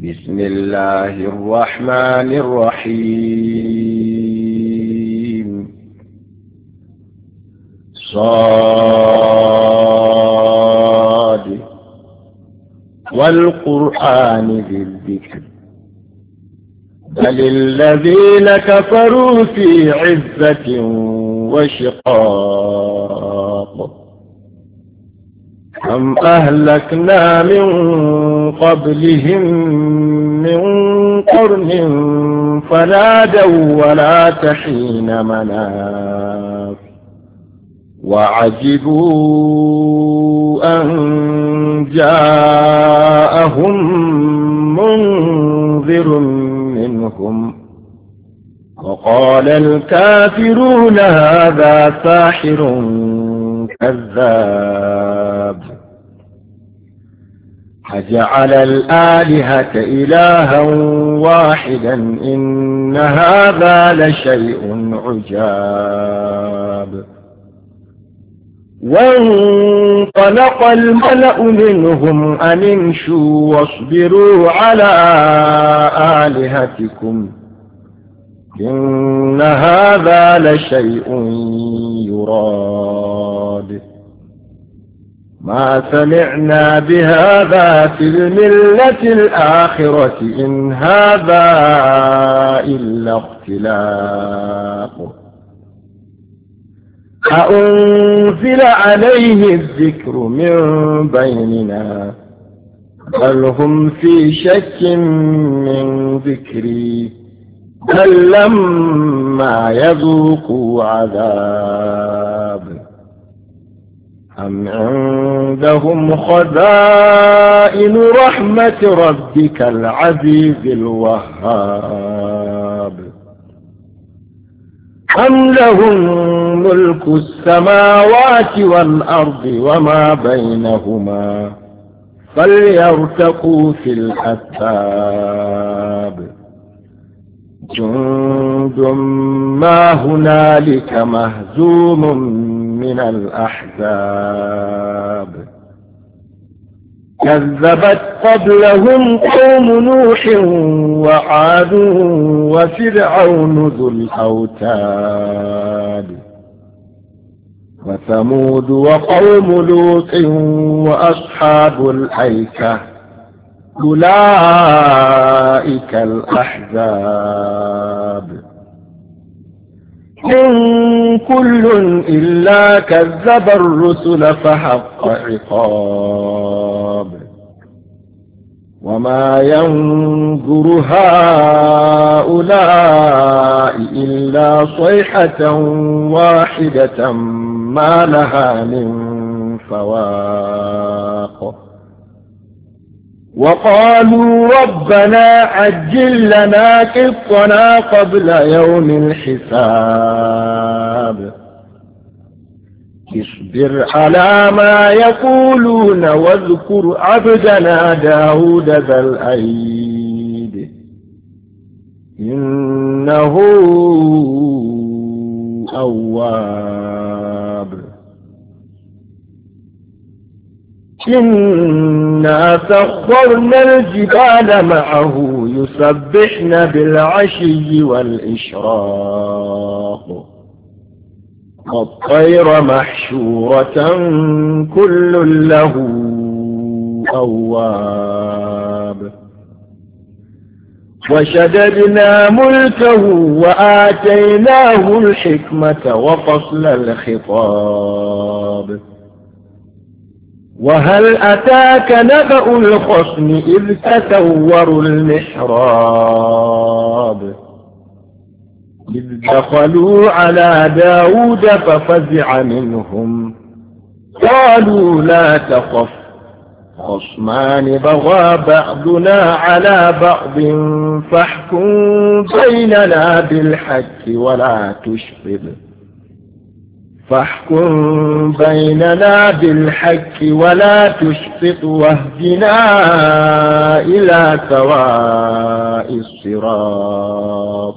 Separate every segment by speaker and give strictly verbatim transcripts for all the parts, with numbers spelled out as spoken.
Speaker 1: بسم الله الرحمن الرحيم صاد والقرآن ذي الذكر بل الذين كفروا في عزة وشقاق كم أهلكنا من قبلهم من قرن فنادوا ولا تحين مناص وعجبوا أن جاءهم منذر منهم وقال الكافرون هذا ساحر كذاب أجعل الآلهة إلها واحدا إن هذا لشيء عجاب وانطلق الملأ منهم أن امشوا واصبروا على آلهتكم إن هذا لشيء يراد ما سمعنا بهذا في الملة الآخرة إن هذا إلا اختلاق أأنزل عليه الذكر من بيننا بل هم في شك من ذكري بل لما يذوقوا عذاب أم عندهم خزائن رحمة ربك العزيز الوهاب أم لهم ملك السماوات والأرض وما بينهما فليرتقوا في الأسباب جند ما هنالك مهزوم من الأحزاب كذبت قبلهم قوم نوح وعاد وفرعون ذو الأوتاد وثمود وقوم لوط وأصحاب الأيكة أولئك الأحزاب إن كل إلا كذب الرسل فحق عقاب وما ينظر هؤلاء إلا صيحة واحدة ما لها من فواق وقالوا ربنا عجل لنا قطنا قبل يوم الحساب اصبر على ما يقولون واذكر عبدنا داود ذا الأيد إنه أواب إنا سخرنا الجبال معه يسبحن بالعشي والإشراق والطير محشورة كل له أواب وشددنا ملكه وآتيناه الحكمة وفصل الخطاب وهل أتاك نبأ الخصم إذ تسوروا المحراب إذ دخلوا على داود ففزع منهم قالوا لا تخف خصمان بغى بعضنا على بعض فاحكم بيننا بالحق ولا تشطب فاحكم بيننا بالحق ولا تشطط واهدنا إلى سواء الصراط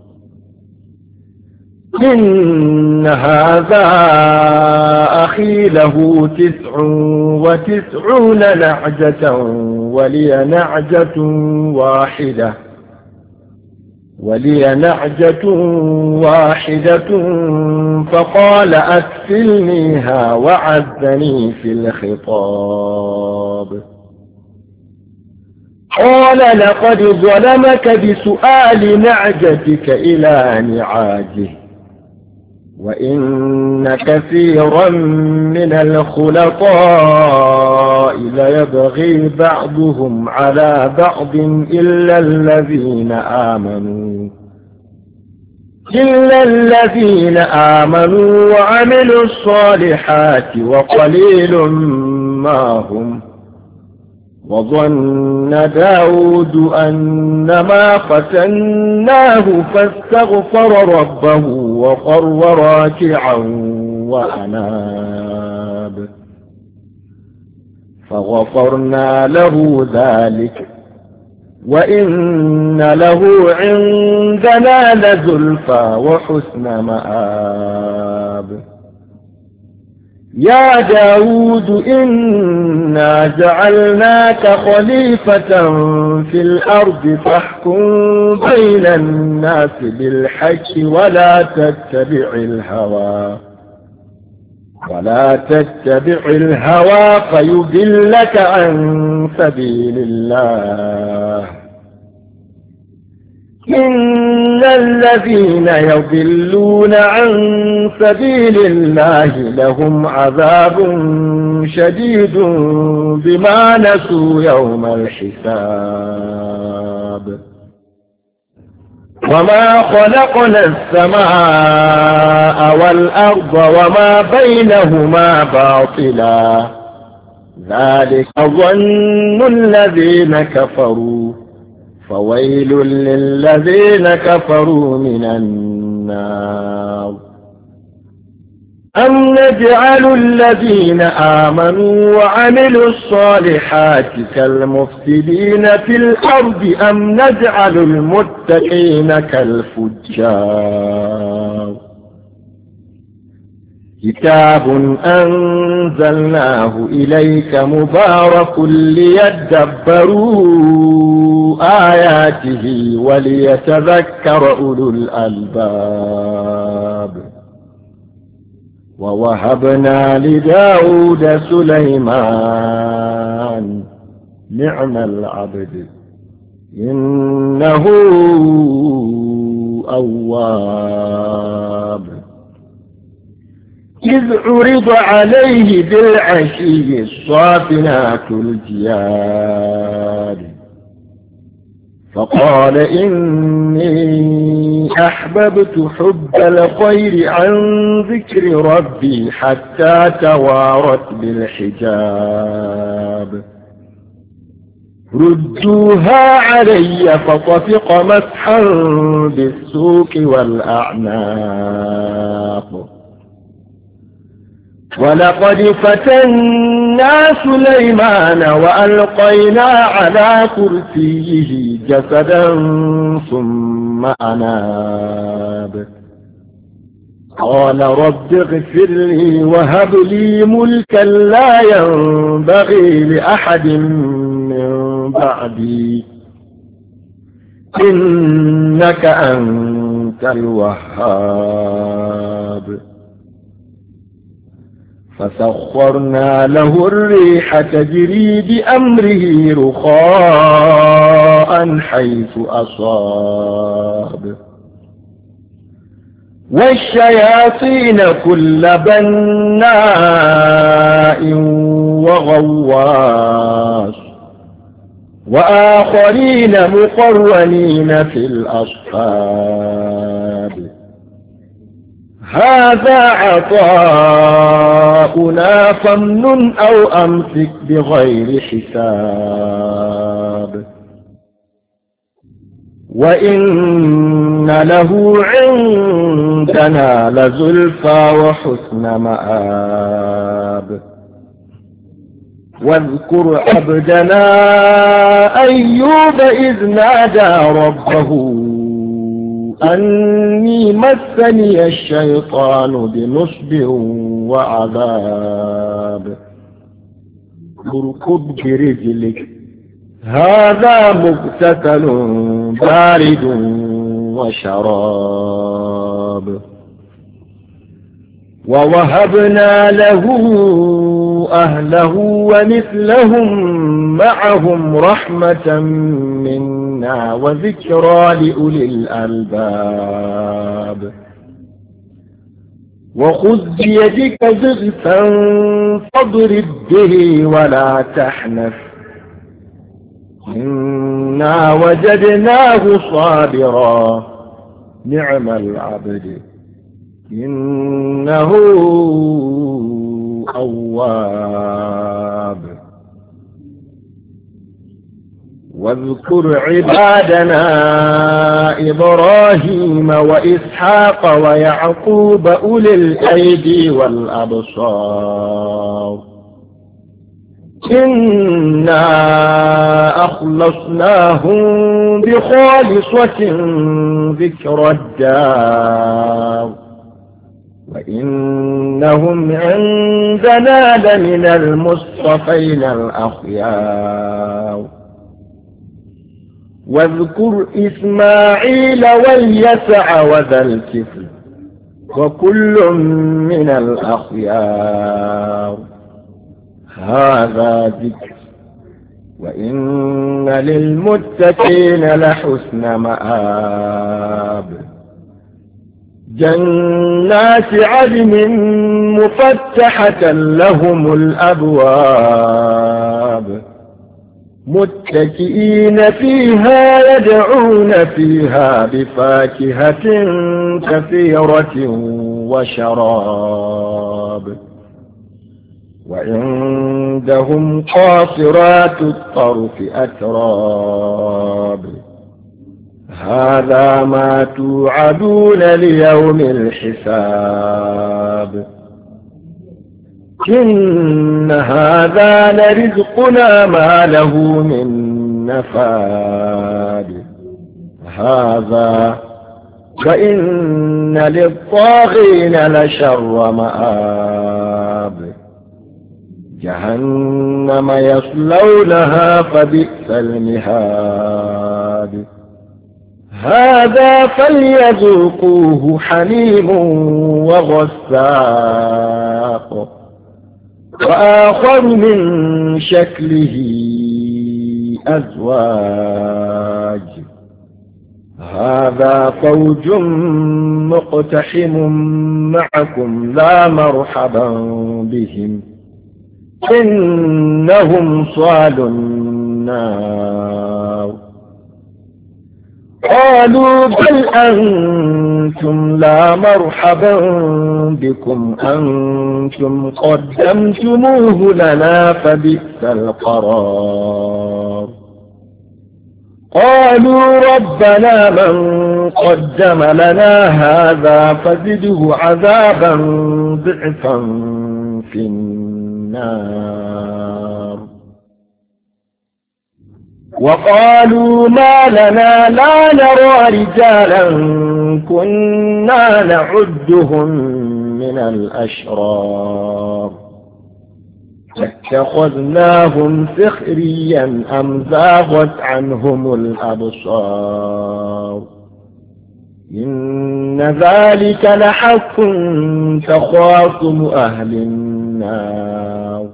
Speaker 1: إن هذا أخي له تسع وتسعون نعجة ولي نعجة واحدة ولي نعجة واحدة فقال أكفلنيها وعزني في الخطاب. قال لقد ظلمك بسؤال نعجتك إلى نعاجه وإن كثيرا من الخلطاء ليبغي بعضهم على بعض إلا الذين آمنوا إلا الذين آمنوا وعملوا الصالحات وقليل ما هم. وظن داود أنما فتناه فاستغفر ربه وخر راكعا وأناب فغفرنا له ذلك وإن له عندنا لزلفى وحسن مآب. يا داود إنا جعلناك خليفة في الأرض فاحكم بين الناس بالحق ولا تتبع الهوى ولا تتبع الهوى فيضلك عن سبيل الله. إن الذين يضلون عن سبيل الله لهم عذاب شديد بما نسوا يوم الحساب. وما خلقنا السماء والأرض وما بينهما باطلا ذلك ظن الذين كفروا فويل للذين كفروا من النار. أم نجعل الذين آمنوا وعملوا الصالحات كالمفسدين في الأرض أم نجعل المتقين كالفجار. كتاب أنزلناه إليك مبارك ليدبروا آياته وليتذكر أولو الألباب. ووهبنا لداود سليمان نعم العبد إنه أواب. إذ عرض عليه بالعشي الصافنات الجياد فقال إني أحببت حب الخير عن ذكر ربي حتى توارت بالحجاب. ردوها علي فطفق مسحا بالسوق والأعناق. ولقد فتنا سليمان وألقينا على كرسيه جسدا ثم أناب. قال رب اغفر لي وهب لي ملكا لا ينبغي لأحد من بعدي إنك أنت الوهاب. فسخرنا له الريح تجري بأمره رخاء حيث أصاب والشياطين كل بناء وغواص وآخرين مقرنين في الأصفاد. هذا عطاؤنا فامنن أو أمسك بغير حساب. وإن له عندنا لزلفى وحسن مآب. واذكر عبدنا أيوب إذ نادى ربه أني مسني الشيطان بنصب وعذاب. اركض برجلك هذا مغتسل بارد وشراب ووهبنا له أهله ومثلهم معهم رحمة منا وذكرى لأولي الألباب وخذ بيدك ضغثا فاضرب به ولا تحنث إنا وجدناه صابرا نعم العبد إنه أواب واذكر عبادنا إبراهيم وإسحاق ويعقوب أولي الأيدي والأبصار إنا أخلصناهم بخالصة ذكر الدار وإنهم عندنا لمن المصطفين الأخيار واذكر إسماعيل واليسع وذا الكفل وكل من الأخيار هذا ذكر وإن للمتقين لحسن مآب جنات عدن مفتحة لهم الأبواب متكئين فيها يدعون فيها بفاكهة كثيرة وشراب وعندهم قاصرات الطرف أتراب هذا ما توعدون ليوم الحساب إن هذا لرزقنا ما له من نفاد هذا وإن للطاغين لشر مآب جهنم يصلونها فبئس المهاد هذا فليذوقوه حميم وغساق وآخر من شكله أزواج هذا فوج مقتحم معكم لا مرحبا بهم إنهم صالوا النار قالوا بل أنتم لا مرحبا بكم أنتم قدمتموه لنا فبئس القرار قالوا ربنا من قدم لنا هذا فزده عذابا ضعفا في النار وقالوا ما لنا لا نرى رجالا كنا نعدهم من الأشرار اتخذناهم سخريا أم زاغت عنهم الأبصار إن ذلك لحق تخاصم أهل النار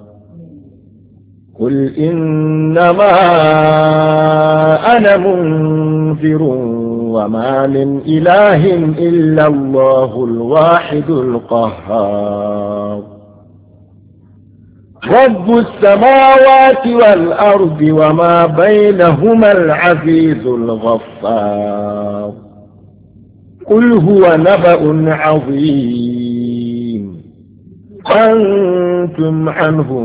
Speaker 1: قل إنما أنا منذر وما من إله إلا الله الواحد القهار رب السماوات والأرض وما بينهما العزيز الغفار قل هو نبأ عظيم أنتم عنه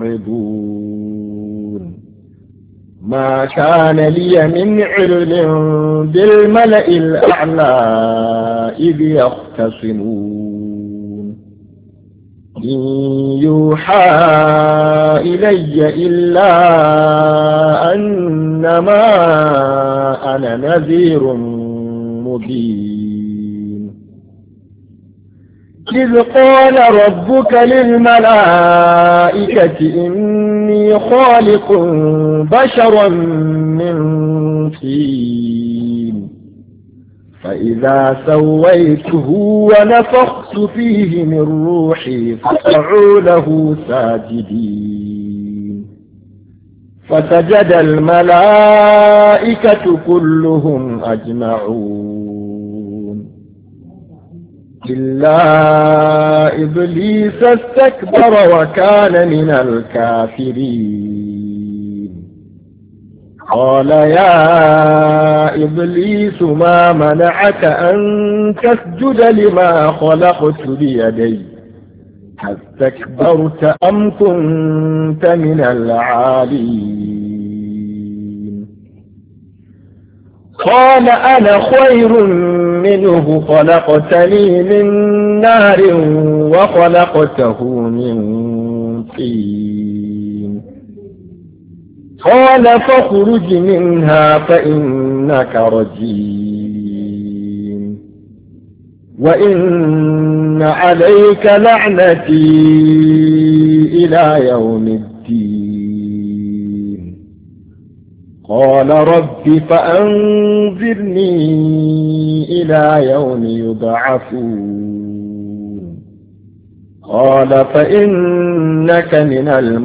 Speaker 1: معرضون ما كان لي من علم بالملأ الأعلى إذ يختصمون إن يوحى إلي إلا أنما أنا نذير مبين إذ قال ربك للملائكة إني خالق بشرا من طين فإذا سويته ونفخت فيه من روحي فقعوا له ساجدين فسجد الملائكة كلهم أجمعون إلا إبليس استكبر وكان من الكافرين قال يا إبليس ما منعك أن تسجد لما خلقت بيدي استكبرت أم كنت من العالين قال أنا خير منه خلقتني من نار وخلقته من طين قال فاخرج منها فإنك رجيم وإن عليك لعنتي إلى يوم الدين قال رب فأنظرني إلى يوم يبعثون قال فإنك من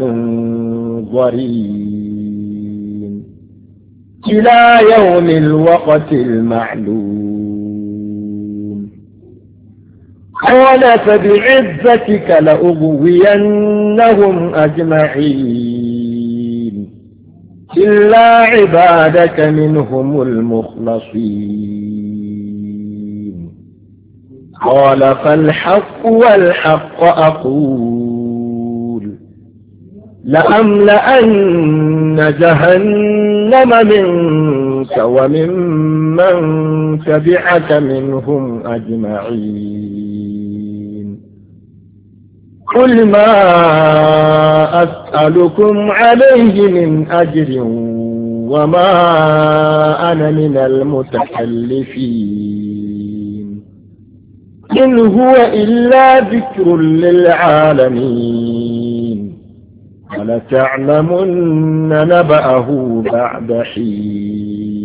Speaker 1: المنظرين إلى يوم الوقت المعلوم قال فبعزتك لأغوينهم أجمعين إلا عبادك منهم المخلصين قال فالحق والحق أقول لأملأن جهنم منك وممن تبعك منهم أجمعين قل ما أسألكم عليه من أجر وما أنا من المتكلفين إن هو إلا ذكر للعالمين ولتعلمن نبأه بعد حين